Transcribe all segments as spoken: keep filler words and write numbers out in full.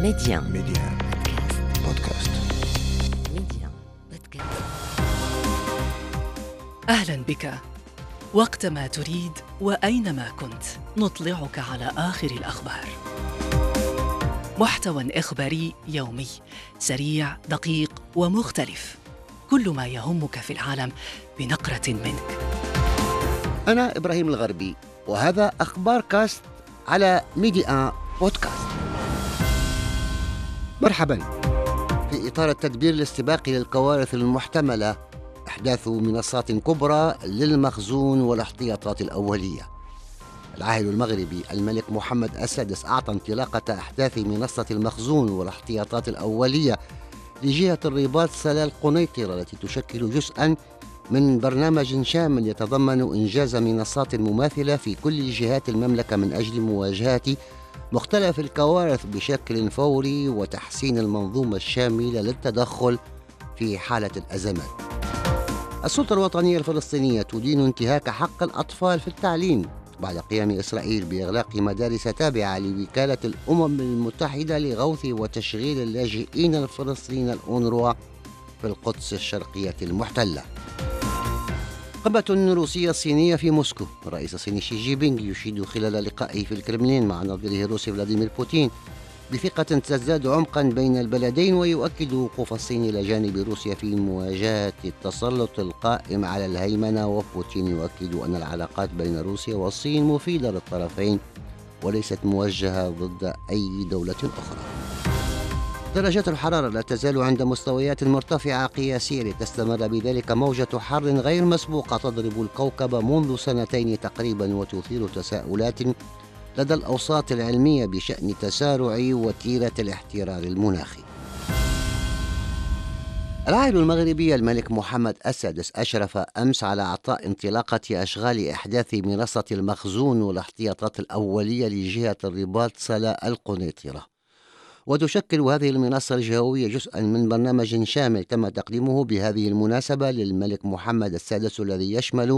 ميديان ميديان بودكاست. ميديان بودكاست. أهلا بك. وقتما تريد وأينما كنت نطلعك على آخر الأخبار. محتوى إخباري يومي سريع دقيق ومختلف، كل ما يهمك في العالم بنقرة منك. أنا إبراهيم الغربي، وهذا أخبار كاست على ميديان بودكاست. مرحبا. في إطار التدبير الاستباقي للكوارث المحتملة، إحداث منصات كبرى للمخزون والاحتياطات الأولية. العاهل المغربي الملك محمد السادس أعطى انطلاقة إحداث منصة المخزون والاحتياطات الأولية لجهة الرباط سلا القنيطرة، التي تشكل جزءاً من برنامج شامل يتضمن إنجاز منصات مماثلة في كل جهات المملكة من أجل مواجهة مختلف الكوارث بشكل فوري وتحسين المنظومة الشاملة للتدخل في حالة الأزمات. السلطة الوطنية الفلسطينية تدين انتهاك حق الأطفال في التعليم بعد قيام إسرائيل بإغلاق مدارس تابعة لوكالة الأمم المتحدة لغوث وتشغيل اللاجئين الفلسطينيين الأونروا في القدس الشرقية المحتلة. قمة روسية صينية في موسكو. الرئيس الصيني شي جي بينغ يشيد خلال لقائه في الكرملين مع نظيره الروسي فلاديمير بوتين بثقة تزداد عمقا بين البلدين، ويؤكد وقوف الصين إلى جانب روسيا في مواجهة التسلط القائم على الهيمنة. وبوتين يؤكد أن العلاقات بين روسيا والصين مفيدة للطرفين وليست موجهة ضد أي دولة أخرى. درجات الحرارة لا تزال عند مستويات مرتفعة قياسية لتستمر بذلك موجة حر غير مسبوقة تضرب الكوكب منذ سنتين تقريبا، وتثير تساؤلات لدى الأوساط العلمية بشأن تسارع وتيرة الاحترار المناخي. العاهل المغربي الملك محمد السادس أشرف أمس على إعطاء انطلاقة أشغال إحداث منصة المخزون والاحتياطات الأولية لجهة الرباط سلا القنيطرة، وتشكل هذه المنصة الجهوية جزءا من برنامج شامل تم تقديمه بهذه المناسبة للملك محمد السادس، الذي يشمل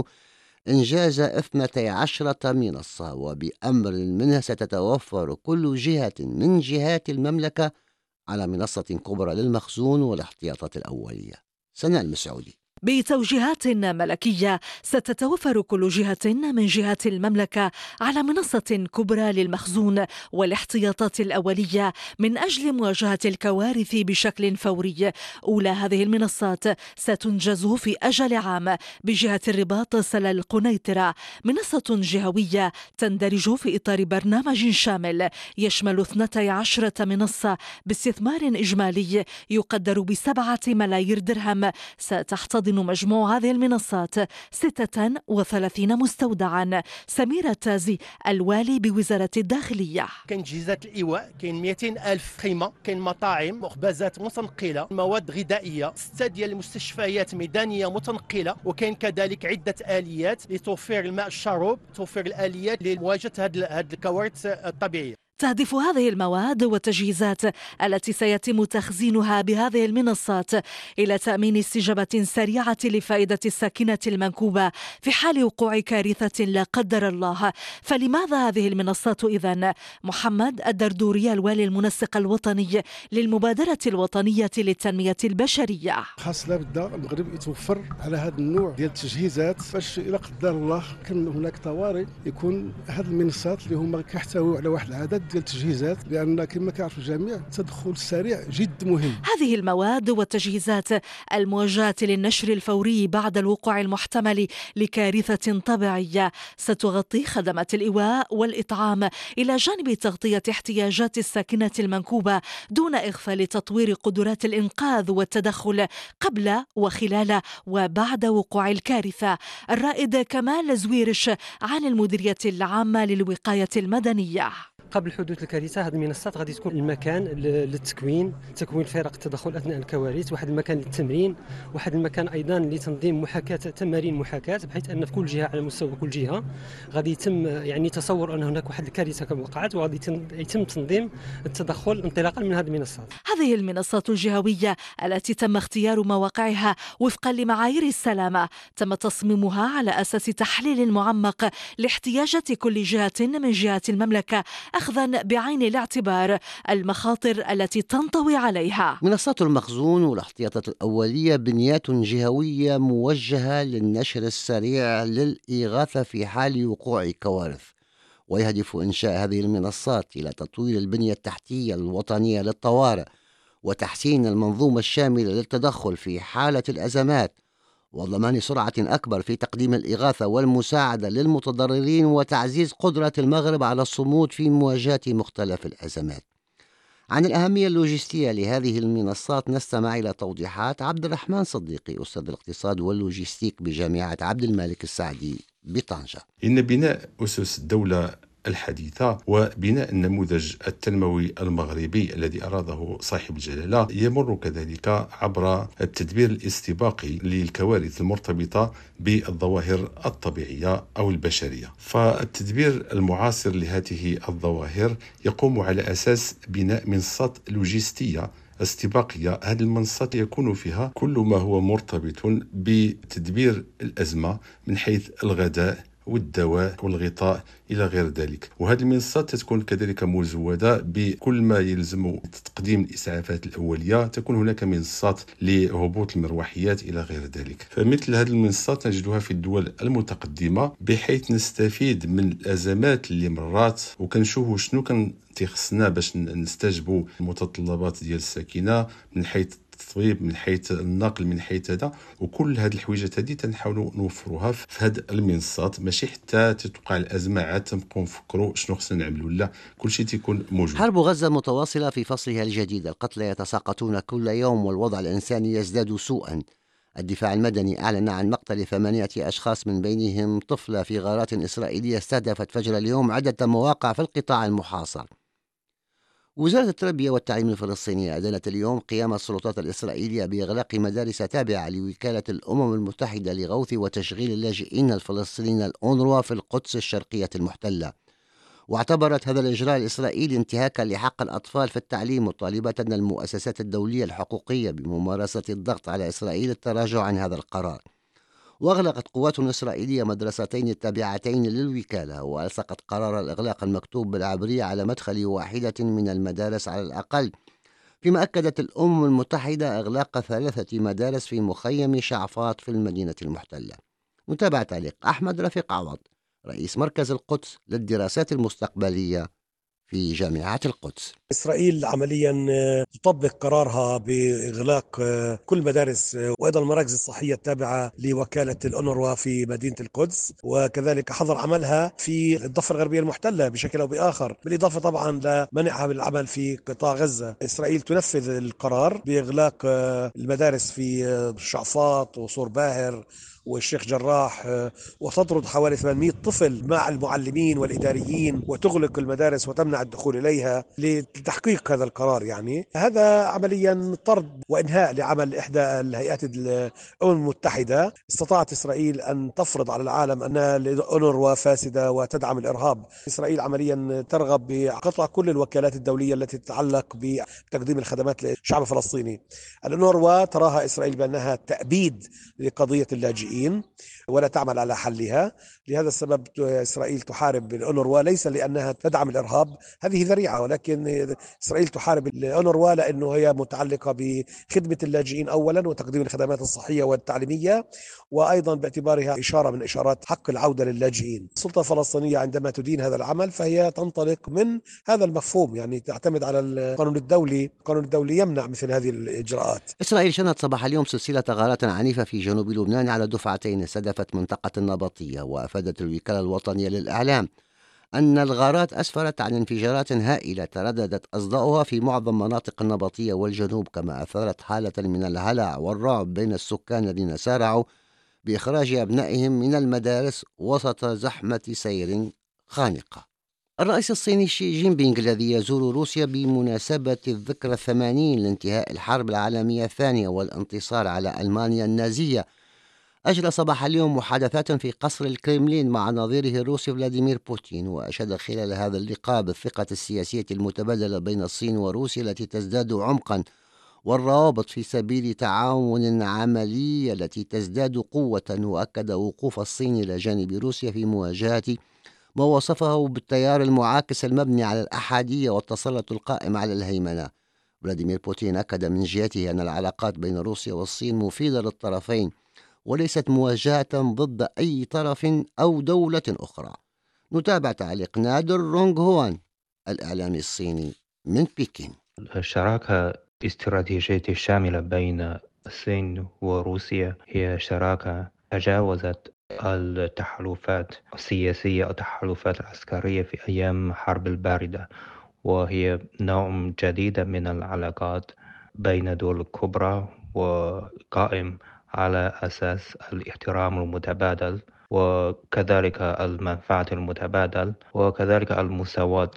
إنجاز اثنتي عشرة منصة، وبأمر منها ستتوفر كل جهة من جهات المملكة على منصة كبرى للمخزون والاحتياطات الأولية. سناء المسعودي. بتوجيهات ملكية ستتوفر كل جهة من جهات المملكة على منصة كبرى للمخزون والاحتياطات الأولية من أجل مواجهة الكوارث بشكل فوري. أولى هذه المنصات ستنجز في أجل عام بجهة الرباط سلا القنيطرة، منصة جهوية تندرج في إطار برنامج شامل يشمل اثنتي عشرة منصة باستثمار إجمالي يقدر بسبعة ملايير درهم. ستحتضن مجموع هذه المنصات ستة وثلاثين مستودعا. سميرة تازي الوالي بوزارة الداخلية. كاين تجهيزات الإيواء، كاين مئتين ألف خيمة، كاين مطاعم، مخبزات متنقلة، مواد غذائية، ستة ديال المستشفيات ميدانية متنقلة، وكاين كذلك عدة آليات لتوفير الماء الشرب، توفير الآليات لمواجهة هذه الكوارث الطبيعية. تهدف هذه المواد والتجهيزات التي سيتم تخزينها بهذه المنصات إلى تأمين استجابة سريعة لفائدة الساكنة المنكوبة في حال وقوع كارثة لا قدر الله. فلماذا هذه المنصات إذن؟ محمد الدردوري الوالي المنسق الوطني للمبادرة الوطنية للتنمية البشرية. خاص لابد المغرب يتوفر على هذا النوع ديال التجهيزات باش إلا قدر الله كان هناك طوارئ يكون هذه المنصات اللي هما كيحتويوا على واحد العدد ديال التجهيزات، لأن كما كيعرف الجميع التدخل السريع جد مهم. هذه المواد والتجهيزات الموجهة للنشر الفوري بعد الوقوع المحتمل لكارثة طبيعية ستغطي خدمات الإيواء والإطعام إلى جانب تغطية احتياجات الساكنة المنكوبة، دون إغفال تطوير قدرات الإنقاذ والتدخل قبل وخلال وبعد وقوع الكارثة. الرائد كمال زويرش عن المديرية العامة للوقاية المدنية. قبل حدوث الكارثه هذه المنصات غادي تكون المكان للتكوين تكوين فرق التدخل اثناء الكوارث، واحد المكان للتمرين، واحد المكان ايضا لتنظيم محاكاه تمارين محاكاه، بحيث ان في كل جهه على مستوى كل جهه غادي يتم يعني تصور ان هناك واحد الكارثه كما وقعت، وغادي يتم تنظيم التدخل انطلاقا من هذه المنصات. هذه المنصات الجهويه التي تم اختيار مواقعها وفقا لمعايير السلامه تم تصميمها على اساس تحليل معمق لاحتياجات كل جهه من جهات المملكه، أخذا بعين الاعتبار المخاطر التي تنطوي عليها. منصات المخزون والاحتياطات الأولية بنيات جهوية موجهة للنشر السريع للإغاثة في حال وقوع كوارث، ويهدف إنشاء هذه المنصات إلى تطوير البنية التحتية الوطنية للطوارئ وتحسين المنظومة الشاملة للتدخل في حالة الأزمات، وضمان سرعة أكبر في تقديم الإغاثة والمساعدة للمتضررين، وتعزيز قدرة المغرب على الصمود في مواجهة مختلف الأزمات. عن الأهمية اللوجستية لهذه المنصات نستمع إلى توضيحات عبد الرحمن صديقي، أستاذ الاقتصاد واللوجستيك بجامعة عبد الملك السعدي بطنجة. إن بناء أسس الدولة الحديثة وبناء النموذج التنموي المغربي الذي أراده صاحب الجلالة يمر كذلك عبر التدبير الاستباقي للكوارث المرتبطة بالظواهر الطبيعية أو البشرية. فالتدبير المعاصر لهذه الظواهر يقوم على أساس بناء منصات لوجستية استباقية. هذه المنصات يكون فيها كل ما هو مرتبط بتدبير الأزمة من حيث الغذاء والدواء والغطاء إلى غير ذلك. وهذه المنصات تكون كذلك مزودة بكل ما يلزم تقديم الإسعافات الأولية. تكون هناك منصات لهبوط المروحيات إلى غير ذلك. فمثل هذه المنصات نجدها في الدول المتقدمة، بحيث نستفيد من الأزمات اللي مرات وكنشوفوا شنو كان تيخصنا باش نستجبوا المتطلبات ديال الساكنة من حيث التطبيب، من حيث النقل، من حيث هذا. وكل هذه الحويجات هذه تنحاولوا نوفروها في هذه المنصات، ماشي حتى تتوقع الازمه عاد تنبقوا نفكروا شنو خصنا نعملوا. لا، كل شيء تيكون موجود. حرب غزة متواصلة في فصلها الجديد، القتلى يتساقطون كل يوم والوضع الإنساني يزداد سوءا. الدفاع المدني أعلن عن مقتل ثمانية أشخاص من بينهم طفلة في غارات إسرائيلية استهدفت فجر اليوم عدة مواقع في القطاع المحاصر. وزارة التربية والتعليم الفلسطينية أعلنت اليوم قيام السلطات الإسرائيلية بإغلاق مدارس تابعة لوكالة الأمم المتحدة لغوث وتشغيل اللاجئين الفلسطينيين الأونروا في القدس الشرقية المحتلة. واعتبرت هذا الإجراء الإسرائيلي انتهاكا لحق الأطفال في التعليم، مطالبة المؤسسات الدولية الحقوقية بممارسة الضغط على إسرائيل التراجع عن هذا القرار. وأغلقت قوات إسرائيلية مدرستين التابعتين للوكالة، وألصقت قرار الإغلاق المكتوب بالعبرية على مدخل واحدة من المدارس على الأقل، فيما أكدت الأمم المتحدة إغلاق ثلاثة مدارس في مخيم شعفاط في المدينة المحتلة. نتابع تعليق أحمد رفيق عوض، رئيس مركز القدس للدراسات المستقبلية في جامعة القدس. إسرائيل عمليا تطبق قرارها بإغلاق كل مدارس وأيضا المراكز الصحية التابعة لوكالة الأونروا في مدينة القدس، وكذلك حظر عملها في الضفة الغربية المحتلة بشكل أو بآخر، بالإضافة طبعا لمنعها من العمل في قطاع غزة. إسرائيل تنفذ القرار بإغلاق المدارس في شعفاط وصور باهر والشيخ جراح، وتطرد حوالي ثمانمئة طفل مع المعلمين والإداريين، وتغلق المدارس وتمنع الدخول إليها لتحقيق هذا القرار. يعني هذا عمليا طرد وإنهاء لعمل إحدى الهيئات الأمم المتحدة. استطاعت إسرائيل أن تفرض على العالم أن الأونروا فاسدة وتدعم الإرهاب. إسرائيل عمليا ترغب بقطع كل الوكالات الدولية التي تتعلق بتقديم الخدمات للشعب الفلسطيني. الأونروا تراها إسرائيل بأنها تأبيد لقضية اللاجئين ولا تعمل على حلها. لهذا السبب إسرائيل تحارب الأونروا، ليس لأنها تدعم الإرهاب، هذه ذريعة، ولكن إسرائيل تحارب الأونروا لأنه هي متعلقة بخدمة اللاجئين أولا وتقديم الخدمات الصحية والتعليمية، وأيضا باعتبارها إشارة من إشارات حق العودة للاجئين. السلطة الفلسطينية عندما تدين هذا العمل فهي تنطلق من هذا المفهوم، يعني تعتمد على القانون الدولي. القانون الدولي يمنع مثل هذه الإجراءات. إسرائيل شنت صباح اليوم سلسلة غارات عنيفة في جنوب لبنان على دفعتين استهدفت منطقة النبطية. وأفادت الوكالة الوطنية للإعلام أن الغارات أسفرت عن انفجارات هائلة ترددت أصداؤها في معظم مناطق النبطية والجنوب، كما أثارت حالة من الهلع والرعب بين السكان الذين سارعوا بإخراج أبنائهم من المدارس وسط زحمة سير خانقة. الرئيس الصيني شي جين بينغ الذي يزور روسيا بمناسبة الذكرى الثمانين لانتهاء الحرب العالمية الثانية والانتصار على ألمانيا النازية أجرى صباح اليوم محادثات في قصر الكريملين مع نظيره الروسي فلاديمير بوتين، وأشاد خلال هذا اللقاء بالثقة السياسية المتبادلة بين الصين وروسيا التي تزداد عمقا، والروابط في سبيل تعاون عملي التي تزداد قوة. وأكد وقوف الصين إلى جانب روسيا في مواجهة ما وصفه بالتيار المعاكس المبني على الأحادية والتسلط القائم على الهيمنة. فلاديمير بوتين أكد من جهته أن العلاقات بين روسيا والصين مفيدة للطرفين وليست موجهة ضد أي طرف أو دولة أخرى. نتابع تعليق نادر رونغ هوان الإعلامي الصيني من بكين. الشراكة الاستراتيجية الشاملة بين الصين وروسيا هي شراكة تجاوزت التحالفات السياسية والتحالفات العسكرية في أيام الحرب الباردة، وهي نوع جديد من العلاقات بين الدول الكبرى وقائم على أساس الاحترام المتبادل وكذلك المنفعة المتبادل وكذلك المساواة.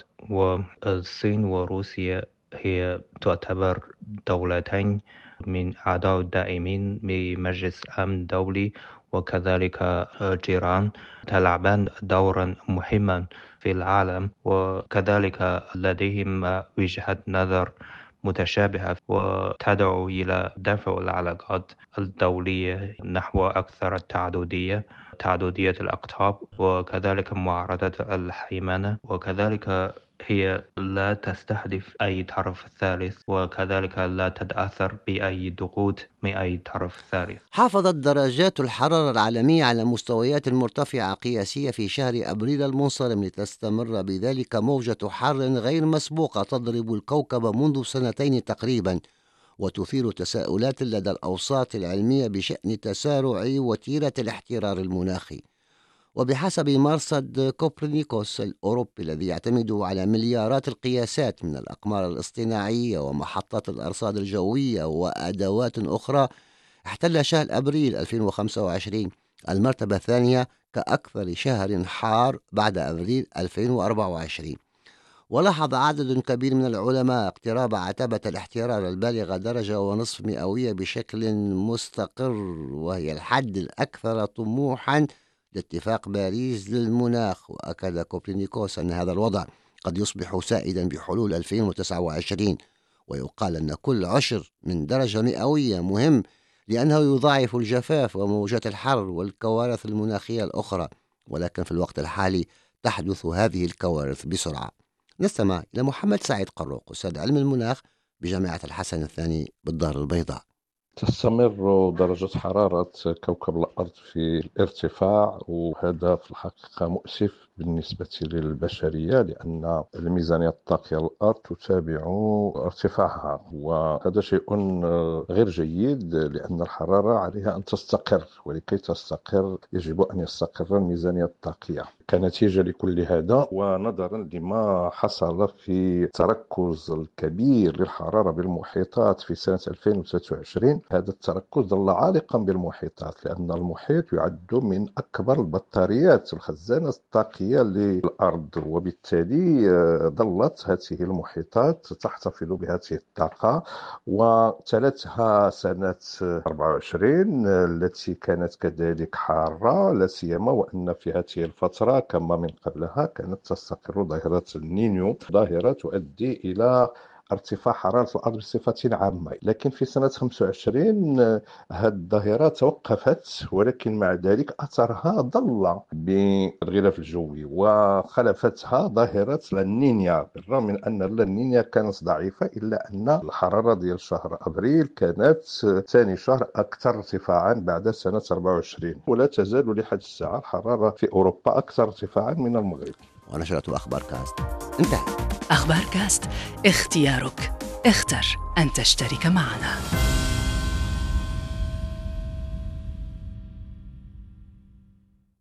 والصين وروسيا هي تعتبر دولتين من أعضاء الدائمين بمجلس الأمن الدولي، وكذلك جيران تلعبان دورا مهما في العالم، وكذلك لديهم وجهة نظر متشابهة وتدعو إلى دفع العلاقات الدولية نحو أكثر تعددية تعددية الأقطاب، وكذلك معارضة الهيمنة، وكذلك هي لا تستهدف أي طرف ثالث، وكذلك لا تتأثر بأي ضغوط من أي طرف ثالث. حافظت درجات الحرارة العالمية على مستويات مرتفعة قياسية في شهر أبريل المنصرم، لتستمر بذلك موجة حر غير مسبوقة تضرب الكوكب منذ سنتين تقريبا، وتثير تساؤلات لدى الأوساط العلمية بشأن تسارع وتيرة الاحترار المناخي. وبحسب مرصد كوبرنيكوس الأوروبي الذي يعتمد على مليارات القياسات من الأقمار الاصطناعية ومحطات الأرصاد الجوية وأدوات أخرى، احتل شهر أبريل ألفين وخمسة وعشرين المرتبة الثانية كأكثر شهر حار بعد أبريل ألفين وأربعة وعشرين. ولاحظ عدد كبير من العلماء اقتراب عتبة الاحترار البالغة درجة ونصف مئوية بشكل مستقر، وهي الحد الأكثر طموحا لاتفاق باريس للمناخ. وأكد كوبرنيكوس أن هذا الوضع قد يصبح سائدا بحلول ألفين وتسعة وعشرين، ويقال أن كل عشر من درجة مئوية مهم لأنه يضاعف الجفاف وموجات الحر والكوارث المناخية الأخرى، ولكن في الوقت الحالي تحدث هذه الكوارث بسرعة. نستمع إلى محمد سعيد قروق أستاذ علم المناخ بجامعة الحسن الثاني بالدار البيضاء. تستمر درجة حرارة كوكب الأرض في الارتفاع، وهذا في الحقيقة مؤسف بالنسبة للبشرية، لأن الميزانية الطاقية للأرض تتابع ارتفاعها، وهذا شيء غير جيد لأن الحرارة عليها أن تستقر، ولكي تستقر يجب أن يستقر الميزانية الطاقية. كنتيجة لكل هذا ونظرا لما حصل في التركز الكبير للحرارة بالمحيطات في سنة ألفين وثلاثة وعشرين، هذا التركز ظل عالقا بالمحيطات، لأن المحيط يعد من أكبر البطاريات الخزانة الطاقية للأرض، وبالتالي ظلت هذه المحيطات تحتفظ بهذه الطاقة. وتلتها سنة أربعة وعشرين التي كانت كذلك حارة، لا سيما وأن في هذه الفترة كما من قبلها كانت تستقر ظاهرة النينيو، ظاهرة تؤدي إلى ارتفاع حرارة الأرض بصفة عامة. لكن في سنة خمسة وعشرين هذه الظاهرة توقفت، ولكن مع ذلك أثرها ظل بالغلاف الجوي، وخلفتها ظاهرة لانينيا. بالرغم من أن لانينيا كانت ضعيفة، إلا أن الحرارة ديال شهر أبريل كانت ثاني شهر أكثر ارتفاعا بعد سنة أربعة وعشرين، ولا تزال لحد الساعة الحرارة في أوروبا أكثر ارتفاعا من المغرب. ونشرة أخبار كاست انتهت. أخبار كاست، اختيارك، اختر أن تشترك معنا.